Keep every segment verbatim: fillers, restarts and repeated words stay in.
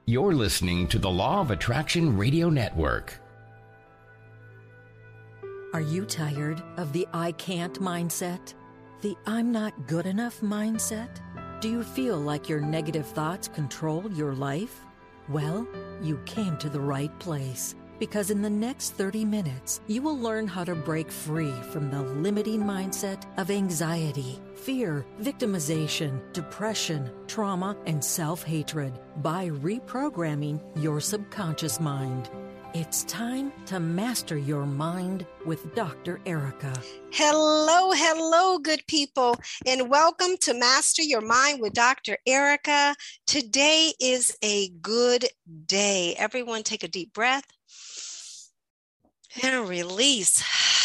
You're listening to the Law of Attraction Radio Network. Are you tired of the I can't mindset? The I'm not good enough mindset? Do you feel like your negative thoughts control your life? Well, you came to the right place, because in the next thirty minutes, you will learn how to break free from the limiting mindset of anxiety, fear, victimization, depression, trauma, and self-hatred by reprogramming your subconscious mind. It's time to master your mind with Doctor Erica. Hello, hello, good people, and welcome to Master Your Mind with Doctor Erica. Today is a good day. Everyone take a deep breath and release.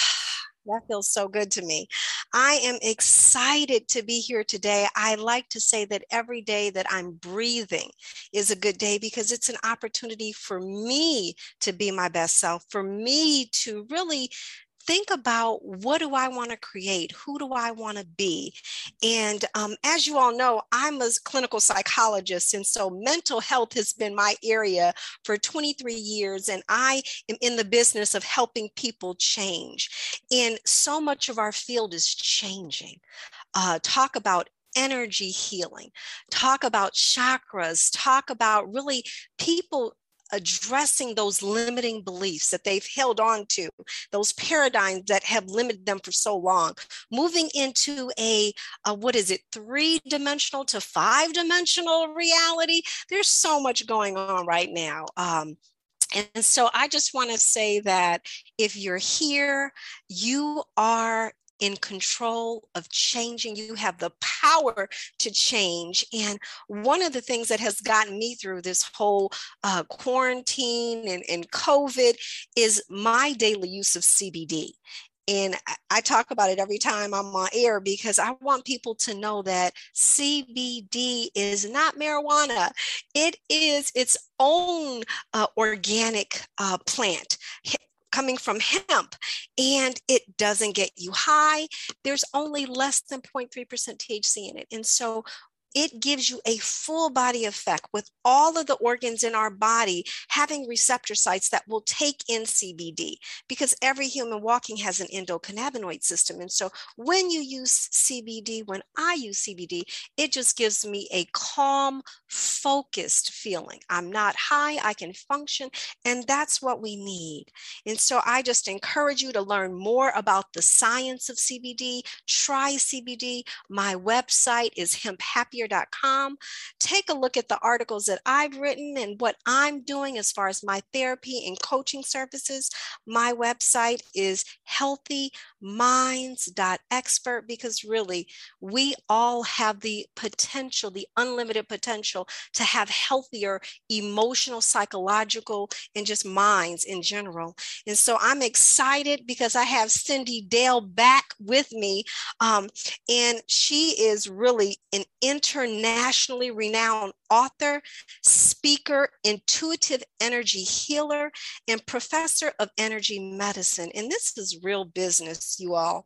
That feels so good to me. I am excited to be here today. I like to say that every day that I'm breathing is a good day because it's an opportunity for me to be my best self, for me to really think about what do I want to create? Who do I want to be? And um, as you all know, I'm a clinical psychologist. And so mental health has been my area for twenty-three years. And I am in the business of helping people change. And so much of our field is changing. Uh, talk about energy healing, talk about chakras, talk about really people addressing those limiting beliefs that they've held on to, those paradigms that have limited them for so long, moving into a, a what is it, three-dimensional to five-dimensional reality. There's so much going on right now. Um, and so I just want to say that if you're here, you are in control of changing. You have the power to change. And one of the things that has gotten me through this whole uh, quarantine and, and COVID is my daily use of C B D. And I talk about it every time I'm on air because I want people to know that C B D is not marijuana. It is its own uh, organic uh, plant coming from hemp, and it doesn't get you high. There's only less than zero point three percent T H C in it. And so it gives you a full body effect with all of the organs in our body having receptor sites that will take in C B D, because every human walking has an endocannabinoid system. And so when you use C B D, when I use C B D, it just gives me a calm, focused feeling. I'm not high, I can function, and that's what we need. And so I just encourage you to learn more about the science of C B D. Try C B D. My website is hemp happier dot com. Take a look at the articles that I've written and what I'm doing as far as my therapy and coaching services. My website is healthy minds dot expert, because really we all have the potential, the unlimited potential to have healthier emotional, psychological, and just minds in general. And so I'm excited because I have Cindy Dale back with me. Um, and she is really an internationally renowned author, speaker, intuitive energy healer, and professor of energy medicine. And this is real business, you all.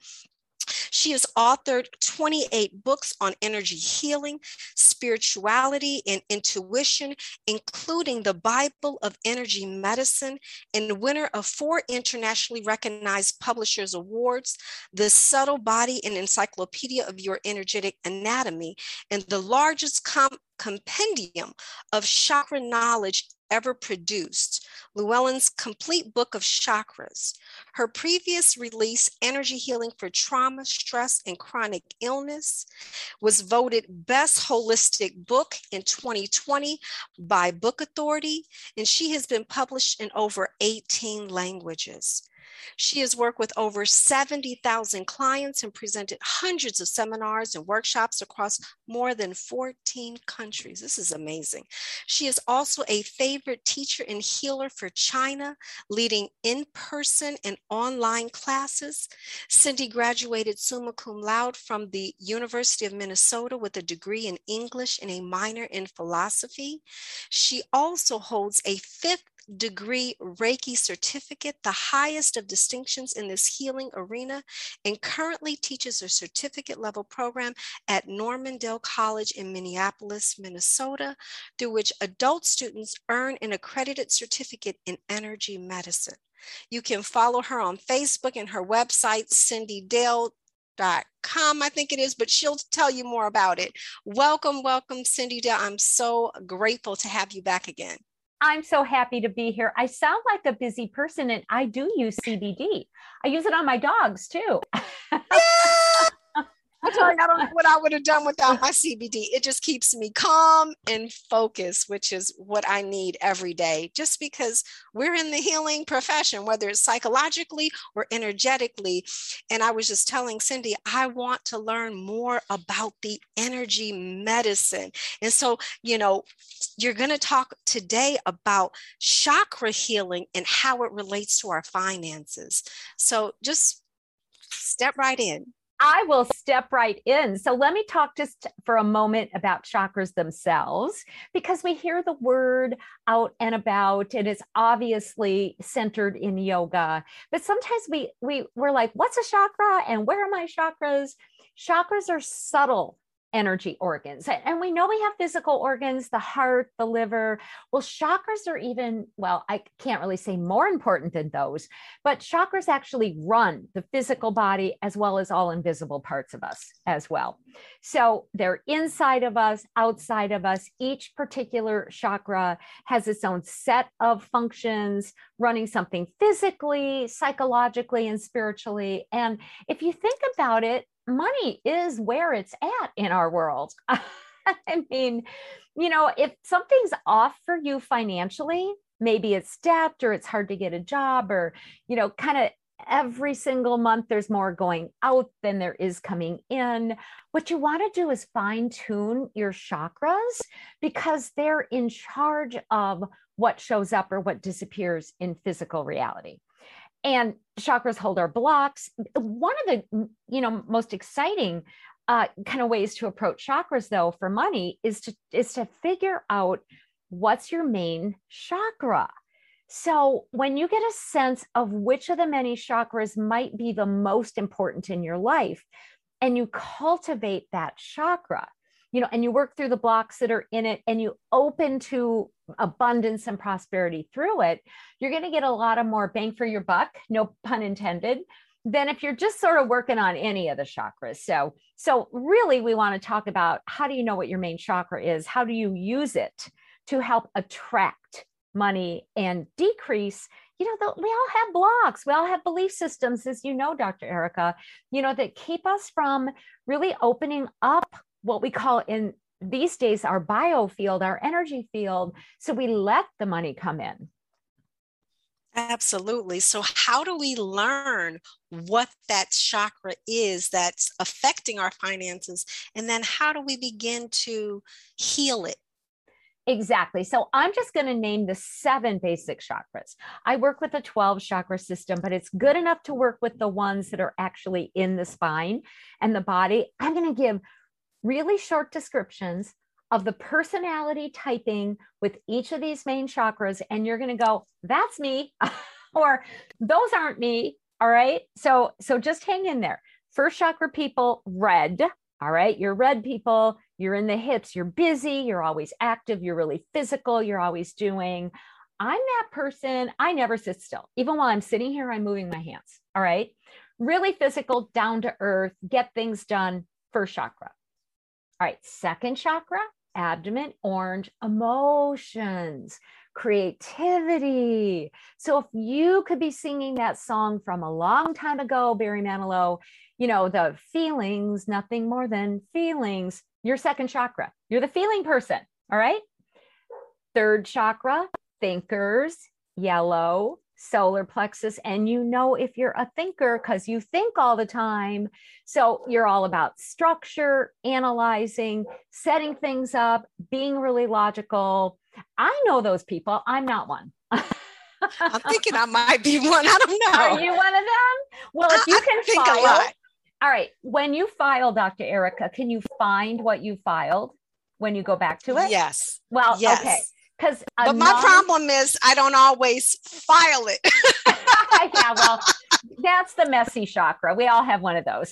She has authored twenty-eight books on energy healing, spirituality, and intuition, including the Bible of Energy Medicine, and winner of four internationally recognized Publishers Awards, The Subtle Body and Encyclopedia of Your Energetic Anatomy, and the largest com- compendium of chakra knowledge ever produced, Llewellyn's Complete Book of Chakras. Her previous release, Energy Healing for Trauma, Stress, and Chronic Illness, was voted Best Holistic Book in twenty twenty by Book Authority, and she has been published in over eighteen languages. She has worked with over seventy thousand clients and presented hundreds of seminars and workshops across more than fourteen countries. This is amazing. She is also a favorite teacher and healer for China, leading in-person and online classes. Cindy graduated summa cum laude from the University of Minnesota with a degree in English and a minor in philosophy. She also holds a fifth degree Reiki certificate, the highest of distinctions in this healing arena, and currently teaches a certificate level program at Normandale College in Minneapolis, Minnesota, through which adult students earn an accredited certificate in energy medicine. You can follow her on Facebook and her website, cindy dale dot com, I think it is, but she'll tell you more about it. Welcome, welcome, Cindy Dale. I'm so grateful to have you back again. I'm so happy to be here. I sound like a busy person, and I do use C B D. I use it on my dogs too. Yeah! I tell you, I don't know what I would have done without my C B D. It just keeps me calm and focused, which is what I need every day, just because we're in the healing profession, whether it's psychologically or energetically. And I was just telling Cindy, I want to learn more about the energy medicine. And so, you know, you're going to talk today about chakra healing and how it relates to our finances. So just step right in. I will step right in. So let me talk just for a moment about chakras themselves, because we hear the word out and about, and it's obviously centered in yoga. But sometimes we, we, we're like, what's a chakra and where are my chakras? Chakras are subtle energy organs. And we know we have physical organs, the heart, the liver. Well, chakras are even, well, I can't really say more important than those, but chakras actually run the physical body as well as all invisible parts of us as well. So they're inside of us, outside of us. Each particular chakra has its own set of functions, running something physically, psychologically, and spiritually. And if you think about it, money is where it's at in our world. I mean, you know, if something's off for you financially, maybe it's debt or it's hard to get a job, or, you know, kind of every single month there's more going out than there is coming in. What you want to do is fine tune your chakras, because they're in charge of what shows up or what disappears in physical reality. And chakras hold our blocks. One of the, you know, most exciting uh, kind of ways to approach chakras, though, for money is to is to figure out what's your main chakra. So when you get a sense of which of the many chakras might be the most important in your life, and you cultivate that chakra, you know, and you work through the blocks that are in it, and you open to abundance and prosperity through it, you're going to get a lot of more bang for your buck, no pun intended, than if you're just sort of working on any of the chakras. So, so really we want to talk about, how do you know what your main chakra is? How do you use it to help attract money and decrease, you know, the, we all have blocks. We all have belief systems, as you know, Doctor Erica, you know, that keep us from really opening up what we call in these days our biofield, our energy field, so we let the money come in. Absolutely. So how do we learn what that chakra is that's affecting our finances? And then how do we begin to heal it? Exactly. So I'm just going to name the seven basic chakras. I work with a twelve chakra system, but it's good enough to work with the ones that are actually in the spine and the body. I'm going to give really short descriptions of the personality typing with each of these main chakras. And you're going to go, that's me, or those aren't me. All right. So, so just hang in there. First chakra people, red. All right. You're red people. You're in the hips. You're busy. You're always active. You're really physical. You're always doing. I'm that person. I never sit still. Even while I'm sitting here, I'm moving my hands. All right. Really physical, down to earth, get things done. First chakra. All right, second chakra, abdomen, orange, emotions, creativity. So if you could be singing that song from a long time ago, Barry Manilow, you know, the feelings, nothing more than feelings, your second chakra, you're the feeling person, all right? Third chakra, thinkers, yellow, solar plexus. And you know, if you're a thinker, because you think all the time, so you're all about structure, analyzing, setting things up, being really logical. I know those people. I'm not one. I'm thinking I might be one. I don't know. Are you one of them? Well, if you I, can I think file, a lot. All right. When you file, Doctor Erica, can you find what you filed when you go back to it? Yes. Well, yes. okay. Because but my non- problem is I don't always file it. Yeah, well, that's the messy chakra. We all have one of those.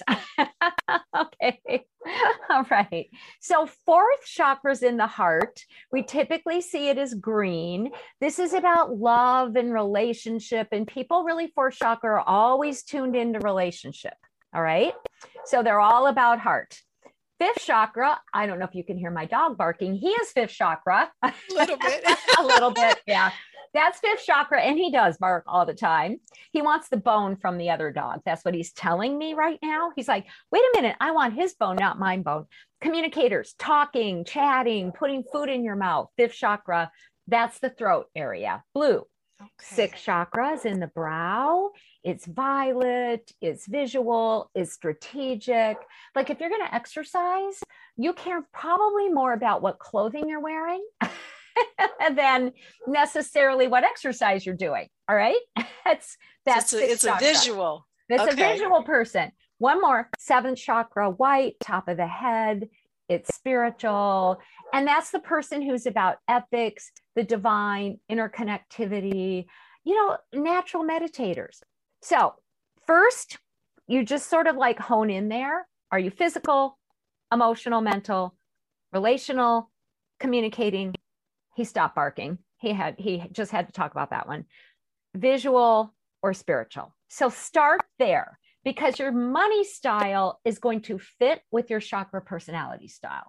Okay. All right. So fourth chakra is in the heart. We typically see it as green. This is about love and relationship, and people really fourth chakra are always tuned into relationship. All right. So they're all about heart. Fifth chakra, I don't know if you can hear my dog barking. He is fifth chakra. A little bit. A little bit. Yeah. That's fifth chakra. And he does bark all the time. He wants the bone from the other dog. That's what he's telling me right now. He's like, wait a minute. I want his bone, not mine bone. Communicators, talking, chatting, putting food in your mouth. Fifth chakra. That's the throat area. Blue. Okay. Sixth chakra is in the brow. It's violet, it's visual, it's strategic. Like if you're going to exercise, you care probably more about what clothing you're wearing than necessarily what exercise you're doing. All right. That's, that's, so it's, a, it's a visual. It's okay. a visual person. One more, seventh chakra, white, top of the head. It's spiritual. And that's the person who's about ethics, the divine, interconnectivity, you know, natural meditators. So first, you just sort of like hone in there. Are you physical, emotional, mental, relational, communicating? He stopped barking. He had, he just had to talk about that one. Visual or spiritual. So start there because your money style is going to fit with your chakra personality style.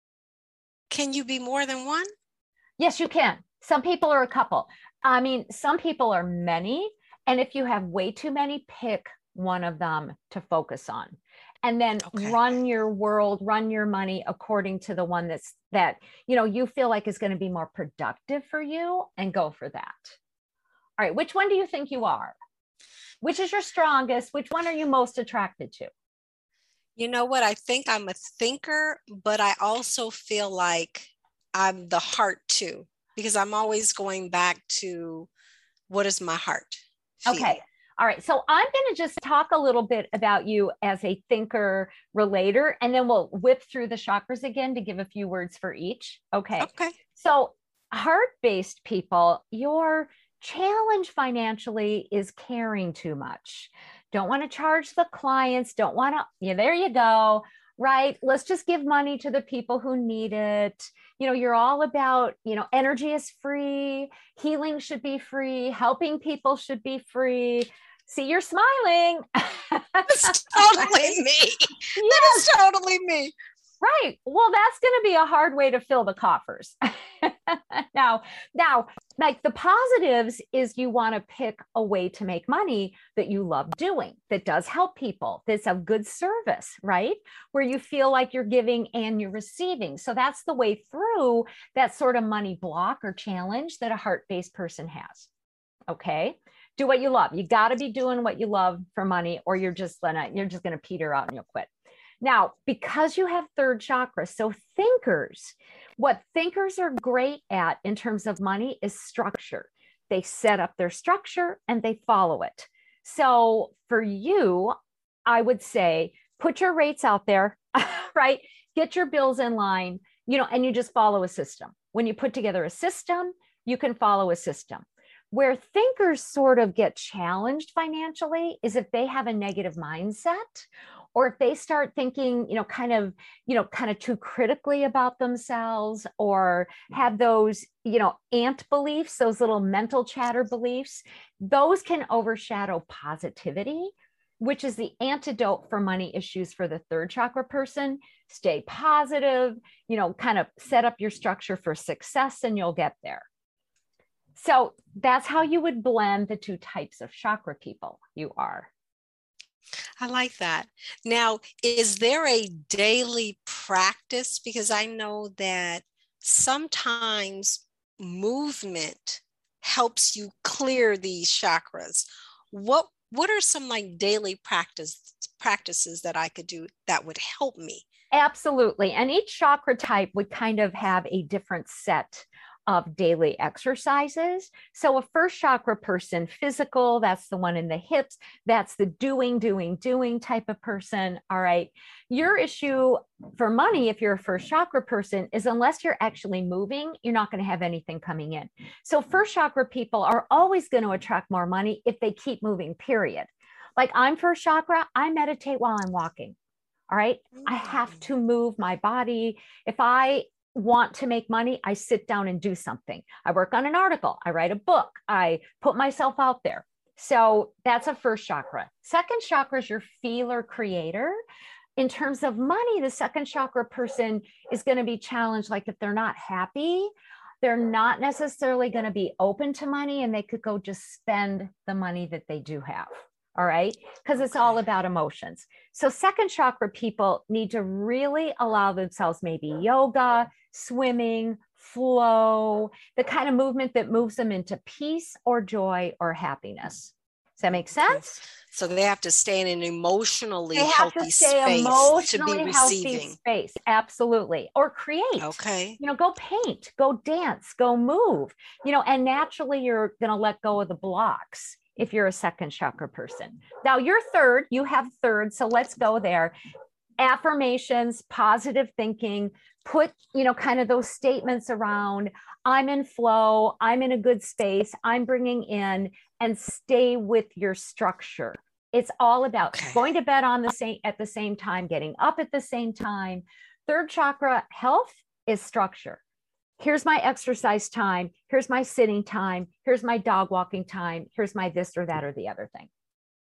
Can you be more than one? Yes, you can. Some people are a couple. I mean, some people are many. And if you have way too many, pick one of them to focus on. And then okay. run your world, run your money according to the one that's that, you know, you feel like is going to be more productive for you and go for that. All right. Which one do you think you are? Which is your strongest? Which one are you most attracted to? You know what? I think I'm a thinker, but I also feel like I'm the heart too, because I'm always going back to what is my heart feel? Okay. All right. So I'm going to just talk a little bit about you as a thinker relator, and then we'll whip through the chakras again to give a few words for each. Okay. Okay. So heart-based people, your challenge financially is caring too much. Don't want to charge the clients. Don't want to, yeah, there you go. Right. Let's just give money to the people who need it. You know, you're all about, you know, energy is free. Healing should be free. Helping people should be free. See, you're smiling. It's totally me. Yes. That is totally me. Right. Well, that's going to be a hard way to fill the coffers. now, now, like the positives is you want to pick a way to make money that you love doing, that does help people, that's of good service, right? Where you feel like you're giving and you're receiving. So that's the way through that sort of money block or challenge that a heart-based person has. Okay. Do what you love. You got to be doing what you love for money, or you're just gonna, you're just going to peter out and you'll quit. Now, because you have third chakra, so thinkers, what thinkers are great at in terms of money is structure. They set up their structure and they follow it. So for you, I would say, put your rates out there, right? Get your bills in line, you know, and you just follow a system. When you put together a system, you can follow a system. Where thinkers sort of get challenged financially is if they have a negative mindset, or if they start thinking, you know, kind of, you know, kind of too critically about themselves, or have those, you know, ant beliefs, those little mental chatter beliefs, those can overshadow positivity, which is the antidote for money issues for the third chakra person. Stay positive, you know, kind of set up your structure for success and you'll get there. So that's how you would blend the two types of chakra people you are. I like that. Now, is there a daily practice? Because I know that sometimes movement helps you clear these chakras. What what are some like daily practice practices that I could do that would help me? Absolutely. And each chakra type would kind of have a different set of daily exercises. So a first chakra person, physical, that's the one in the hips. That's the doing, doing, doing type of person. All right. Your issue for money, if you're a first chakra person, is unless you're actually moving, you're not going to have anything coming in. So first chakra people are always going to attract more money if they keep moving, period. Like I'm first chakra, I meditate while I'm walking. All right. I have to move my body. If I want to make money, I sit down and do something. I work on an article. I write a book. I put myself out there. So that's a first chakra. Second chakra is your feeler creator. In terms of money, the second chakra person is going to be challenged. Like if they're not happy, they're not necessarily going to be open to money, and they could go just spend the money that they do have. All right. Because it's all about emotions. So second chakra people need to really allow themselves maybe yoga, swimming, flow, the kind of movement that moves them into peace or joy or happiness. Does that make sense? So they have to stay in an emotionally they have healthy to stay space emotionally to be healthy receiving. Space. Absolutely. Or create. Okay. You know, go paint, go dance, go move, you know, and naturally you're going to let go of the blocks if you're a second chakra person. Now you're third, you have third. So let's go there. Affirmations, positive thinking, put, you know, kind of those statements around, I'm in flow, I'm in a good space, I'm bringing in, and stay with your structure. It's all about okay. going to bed on the same, at the same time, getting up at the same time. Third chakra health is structure. Here's my exercise time. Here's my sitting time. Here's my dog walking time. Here's my this or that or the other thing.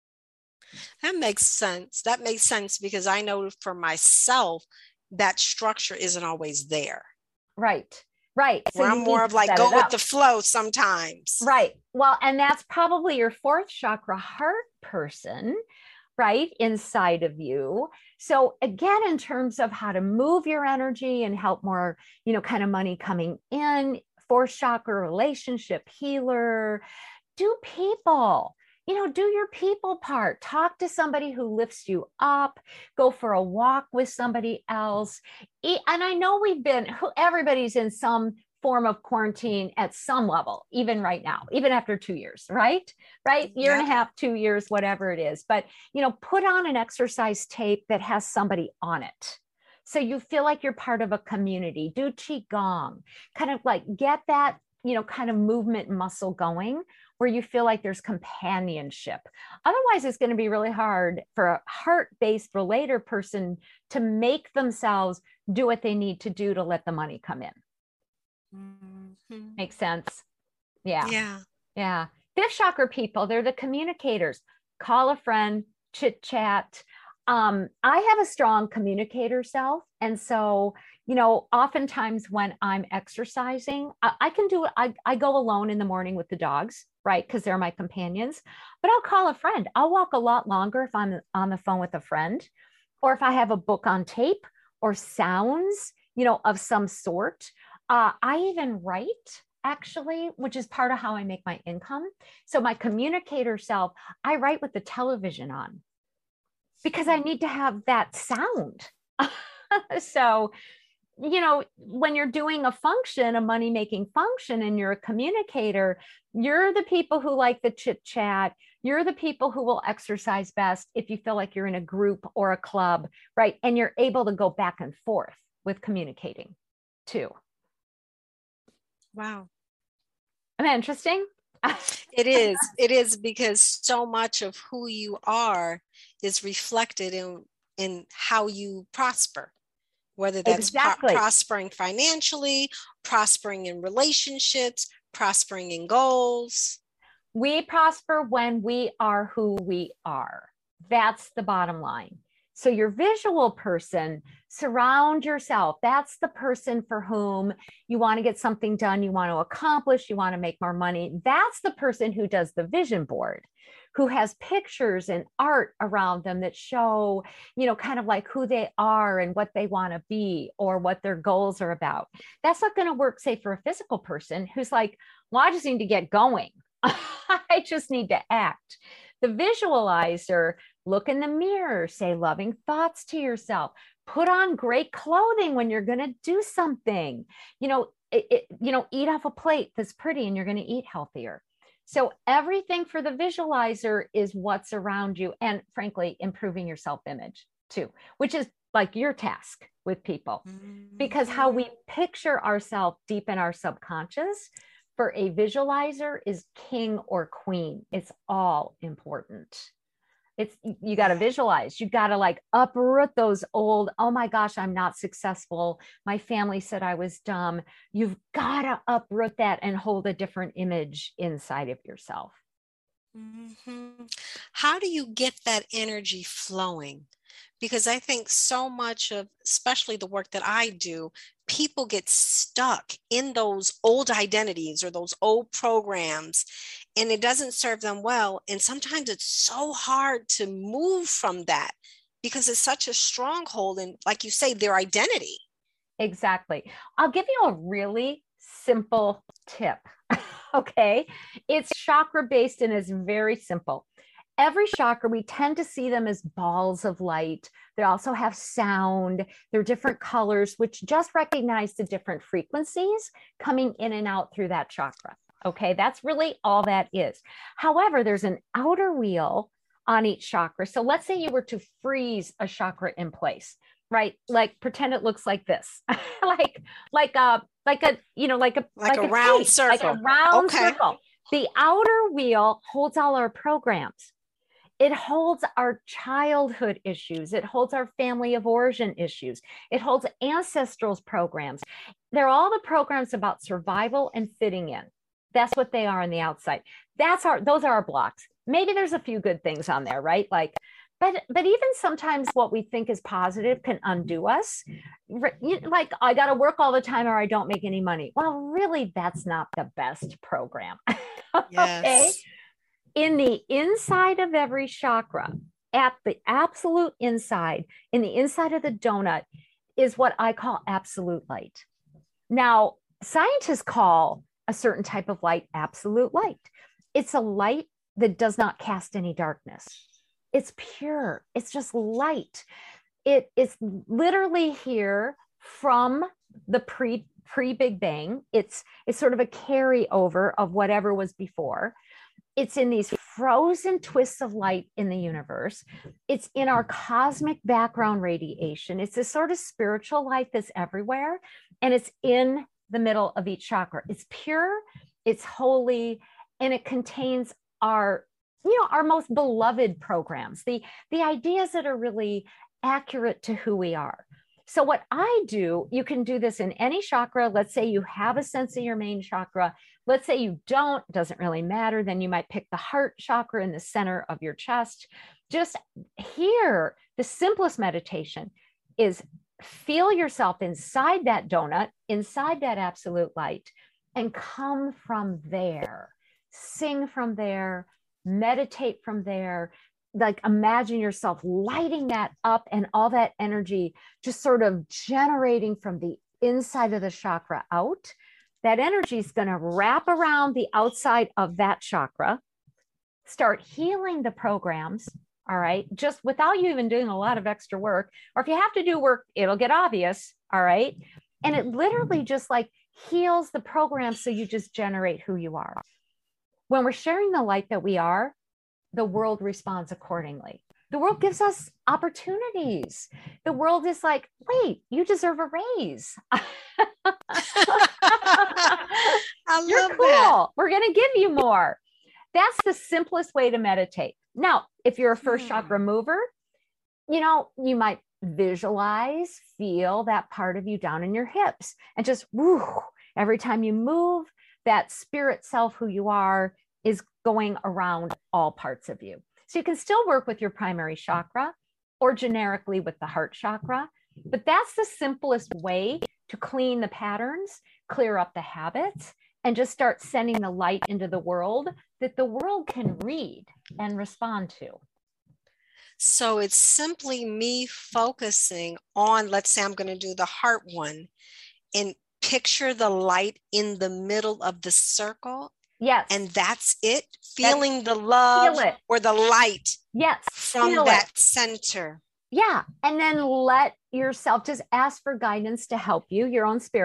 That makes sense. That makes sense because I know for myself that structure isn't always there. Right. Right. So I'm more of like go with the flow sometimes. Right. Well, and that's probably your fourth chakra heart person, right, inside of you. So again, in terms of how to move your energy and help more, you know, kind of money coming in, fourth chakra relationship healer, do people, you know, do your people part, talk to somebody who lifts you up, go for a walk with somebody else. And I know we've been, everybody's in some form of quarantine at some level, even right now, even after two years, right? Right? Year yeah. and a half, two years, whatever it is. But, you know, put on an exercise tape that has somebody on it. So you feel like you're part of a community. Do Qigong, kind of like get that, you know, kind of movement muscle going where you feel like there's companionship. Otherwise, it's going to be really hard for a heart-based relator person to make themselves do what they need to do to let the money come in. Mm-hmm. Makes sense. Yeah. Yeah. Yeah. Fifth chakra people, they're the communicators. Call a friend, chit chat. Um, I have a strong communicator self. And so, you know, oftentimes when I'm exercising, I, I can do it. I, I go alone in the morning with the dogs, right? Because they're my companions, but I'll call a friend. I'll walk a lot longer if I'm on the phone with a friend, or if I have a book on tape or sounds, you know, of some sort. Uh, I even write, actually, which is part of how I make my income. So my communicator self, I write with the television on because I need to have that sound. So, you know, when you're doing a function, a money-making function, and you're a communicator, you're the people who like the chit chat. You're the people who will exercise best if you feel like you're in a group or a club, right? And you're able to go back and forth with communicating too. Wow. Isn't that interesting? It is. It is, because so much of who you are is reflected in, in how you prosper, whether that's exactly. pro- prospering financially, prospering in relationships, prospering in goals. We prosper when we are who we are. That's the bottom line. So your visual person, surround yourself. That's the person for whom you want to get something done, you want to accomplish, you want to make more money. That's the person who does the vision board, who has pictures and art around them that show, you know, kind of like who they are and what they want to be or what their goals are about. That's not going to work, say, for a physical person who's like, well, I just need to get going. I just need to act. The visualizer, look in the mirror, say loving thoughts to yourself, put on great clothing when you're going to do something. You know, it, it, you know, eat off a plate that's pretty and you're going to eat healthier. So everything for the visualizer is what's around you, and frankly, improving your self-image too, which is like your task with people, because how we picture ourselves deep in our subconscious for a visualizer is king or queen. It's all important. It's, you got to visualize, you got to like uproot those old, oh my gosh, I'm not successful, my family said I was dumb. You've got to uproot that and hold a different image inside of yourself. Mm-hmm. How do you get that energy flowing? Because I think so much of, especially the work that I do, people get stuck in those old identities or those old programs, and it doesn't serve them well. And sometimes it's so hard to move from that because it's such a stronghold in, like you say, their identity. Exactly. I'll give you a really simple tip. Okay. It's chakra based and is very simple. Every chakra, we tend to see them as balls of light. They also have sound. They're different colors, which just recognize the different frequencies coming in and out through that chakra. Okay, that's really all that is. However, there's an outer wheel on each chakra. So let's say you were to freeze a chakra in place, right? Like pretend it looks like this, like like a like a you know like a like, like a, a round tape, circle, like a round okay. circle. The outer wheel holds all our programs. It holds our childhood issues. It holds our family of origin issues. It holds ancestral programs. They're all the programs about survival and fitting in. That's what they are on the outside. That's our, those are our blocks. Maybe there's a few good things on there, right? Like, but, but even sometimes what we think is positive can undo us. Like, I got to work all the time or I don't make any money. Well, really, that's not the best program. Yes. Okay. In the inside of every chakra, at the absolute inside, in the inside of the donut, is what I call absolute light. Now, scientists call a certain type of light absolute light. It's a light that does not cast any darkness. It's pure. It's just light. It is literally here from the pre, pre-Big Bang. It's, it's sort of a carryover of whatever was before. It's in these frozen twists of light in the universe. It's in our cosmic background radiation. It's this sort of spiritual light that's everywhere. And it's in the middle of each chakra. It's pure, it's holy, and it contains our, you know, our most beloved programs, the, the ideas that are really accurate to who we are. So what I do, you can do this in any chakra. Let's say you have a sense of your main chakra. Let's say you don't, doesn't really matter. Then you might pick the heart chakra in the center of your chest. Just here, the simplest meditation is feel yourself inside that donut, inside that absolute light, and come from there. Sing from there, meditate from there. Like imagine yourself lighting that up and all that energy just sort of generating from the inside of the chakra out. That energy is going to wrap around the outside of that chakra, start healing the programs. All right. Just without you even doing a lot of extra work, or if you have to do work, it'll get obvious. All right. And it literally just like heals the program. So you just generate who you are. When we're sharing the light that we are, the world responds accordingly. The world gives us opportunities. The world is like, wait, you deserve a raise. I love You're cool. That. We're going to give you more. That's the simplest way to meditate. Now, if you're a first hmm. chakra mover, you know, you might visualize, feel that part of you down in your hips and just woo, every time you move, that spirit self, who you are, is going around all parts of you. So you can still work with your primary chakra or generically with the heart chakra, but that's the simplest way to clean the patterns, clear up the habits, and just start sending the light into the world that the world can read and respond to. So it's simply me focusing on, let's say I'm going to do the heart one, and picture the light in the middle of the circle. Yes. And that's it. Feeling that's, the love feel or the light. Yes. From that it. Center. Yeah. And then let yourself just ask for guidance to help you, your own spirit,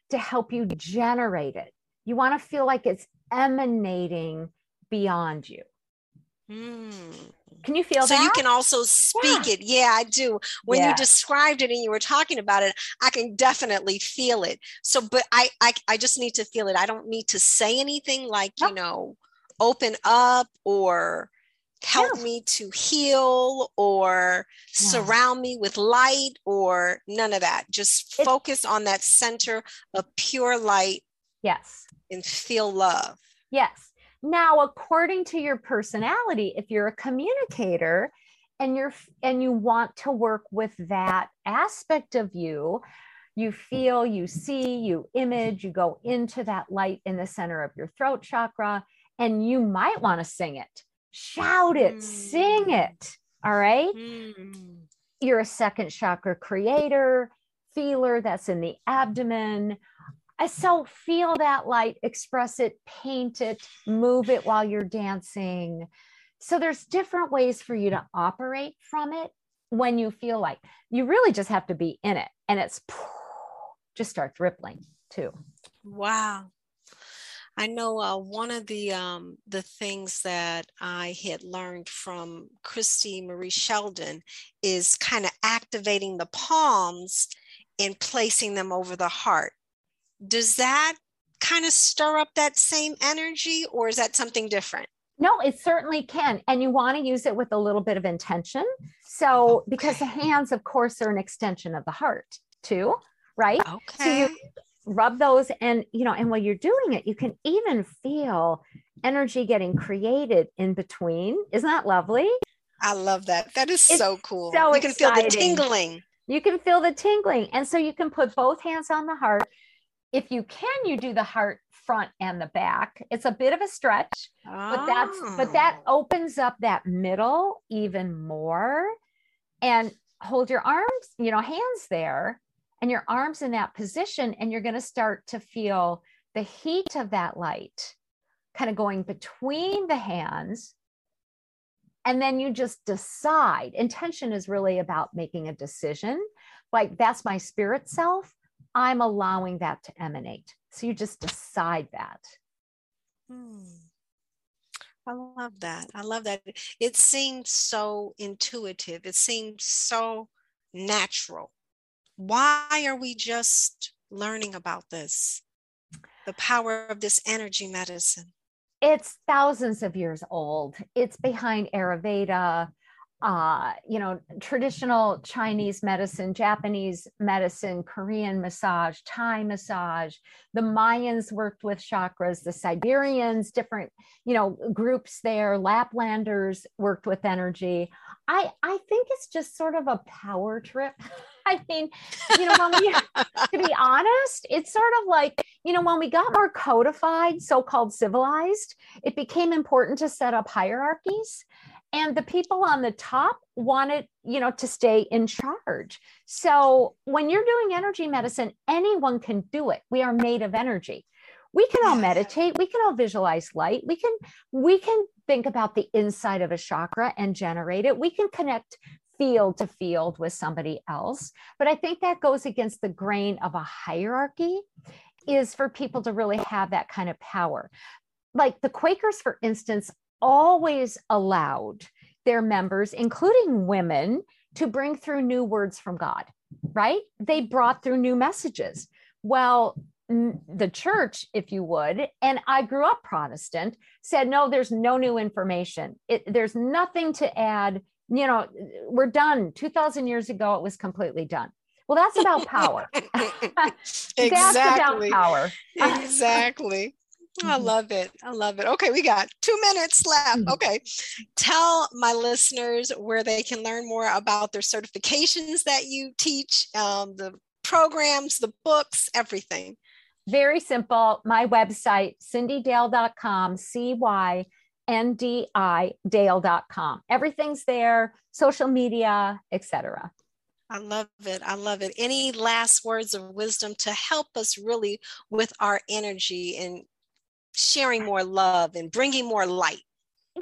to help you generate it. You want to feel like it's emanating beyond you. Mm. Can you feel so that? So you can also speak yeah. it. Yeah, I do. When yeah. you described it and you were talking about it, I can definitely feel it. So, but I, I, I just need to feel it. I don't need to say anything like, nope. you know, open up or help yeah. me to heal or yeah. surround me with light or none of that. Just it's, focus on that center of pure light. Yes. And feel love. Yes. Now, according to your personality, if you're a communicator and you're and you want to work with that aspect of you, you feel, you see, you image, you go into that light in the center of your throat chakra, and you might want to sing it, shout it, mm. sing it. All right. Mm. You're a second chakra creator, feeler, that's in the abdomen. So feel that light, express it, paint it, move it while you're dancing. So there's different ways for you to operate from it when you feel like. You really just have to be in it, and it's just starts rippling too. Wow. I know uh, one of the um, the things that I had learned from Christy Marie Sheldon is kind of activating the palms and placing them over the heart. Does that kind of stir up that same energy, or is that something different? No, it certainly can. And you want to use it with a little bit of intention. So, okay. because the hands, of course, are an extension of the heart too, right? Okay. So you rub those, and, you know, and while you're doing it, you can even feel energy getting created in between. Isn't that lovely? I love that. That is it's so cool. So you can exciting. feel the tingling. You can feel the tingling. And so you can put both hands on the heart. If you can, you do the heart front and the back. It's a bit of a stretch, oh. but that's but that opens up that middle even more. And hold your arms, you know, hands there, and your arms in that position, and you're going to start to feel the heat of that light kind of going between the hands. And then you just decide. Intention is really about making a decision. Like, that's my spirit self. I'm allowing that to emanate. So you just decide that. Hmm. I love that. I love that. It seems so intuitive. It seems so natural. Why are we just learning about this? The power of this energy medicine. It's thousands of years old. It's behind Ayurveda, uh, you know, traditional Chinese medicine, Japanese medicine, Korean massage, Thai massage. The Mayans worked with chakras, the Siberians, different, you know, groups there, Laplanders worked with energy. I, I think it's just sort of a power trip. I mean, you know, when we, to be honest, it's sort of like, you know, when we got more codified, so-called civilized, it became important to set up hierarchies. And the people on the top wanted, you know, to stay in charge. So when you're doing energy medicine, anyone can do it. We are made of energy. We can all meditate. We can all visualize light. We can, we can think about the inside of a chakra and generate it. We can connect field to field with somebody else. But I think that goes against the grain of a hierarchy, is for people to really have that kind of power. Like the Quakers, for instance, always allowed their members, including women, to bring through new words from God, right? They brought through new messages. Well, the church, if you would, and I grew up Protestant, said, no, there's no new information. It, there's nothing to add. You know, we're done. two thousand years ago, it was completely done. Well, that's about power. Exactly. That's about power. Exactly. I love it. I love it. Okay, we got two minutes left. Okay. Tell my listeners where they can learn more about their certifications that you teach, um, the programs, the books, everything. Very simple. My website, cindy dale dot com, C Y N D I Dale dot com. Everything's there, social media, et cetera. I love it. I love it. Any last words of wisdom to help us really with our energy and sharing more love and bringing more light? Well,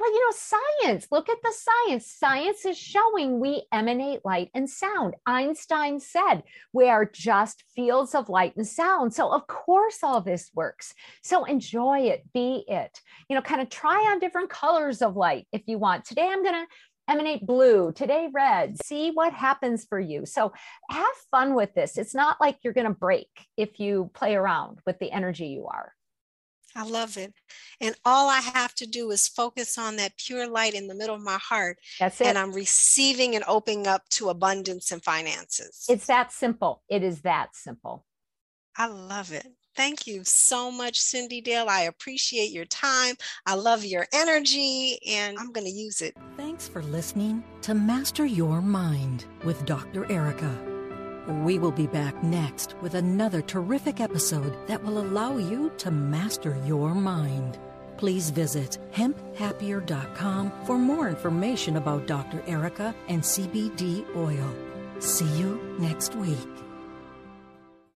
Well, you know, science, look at the science. Science is showing we emanate light and sound. Einstein said we are just fields of light and sound. So of course all this works. So enjoy it, be it, you know, kind of try on different colors of light if you want. Today I'm going to emanate blue, today red, see what happens for you. So have fun with this. It's not like you're going to break if you play around with the energy you are. I love it. And all I have to do is focus on that pure light in the middle of my heart. That's it. And I'm receiving and opening up to abundance and finances. It's that simple. It is that simple. I love it. Thank you so much, Cyndi Dale. I appreciate your time. I love your energy, and I'm going to use it. Thanks for listening to Master Your Mind with Doctor Erica. We will be back next with another terrific episode that will allow you to master your mind. Please visit hemp happier dot com for more information about Doctor Erica and C B D oil. See you next week.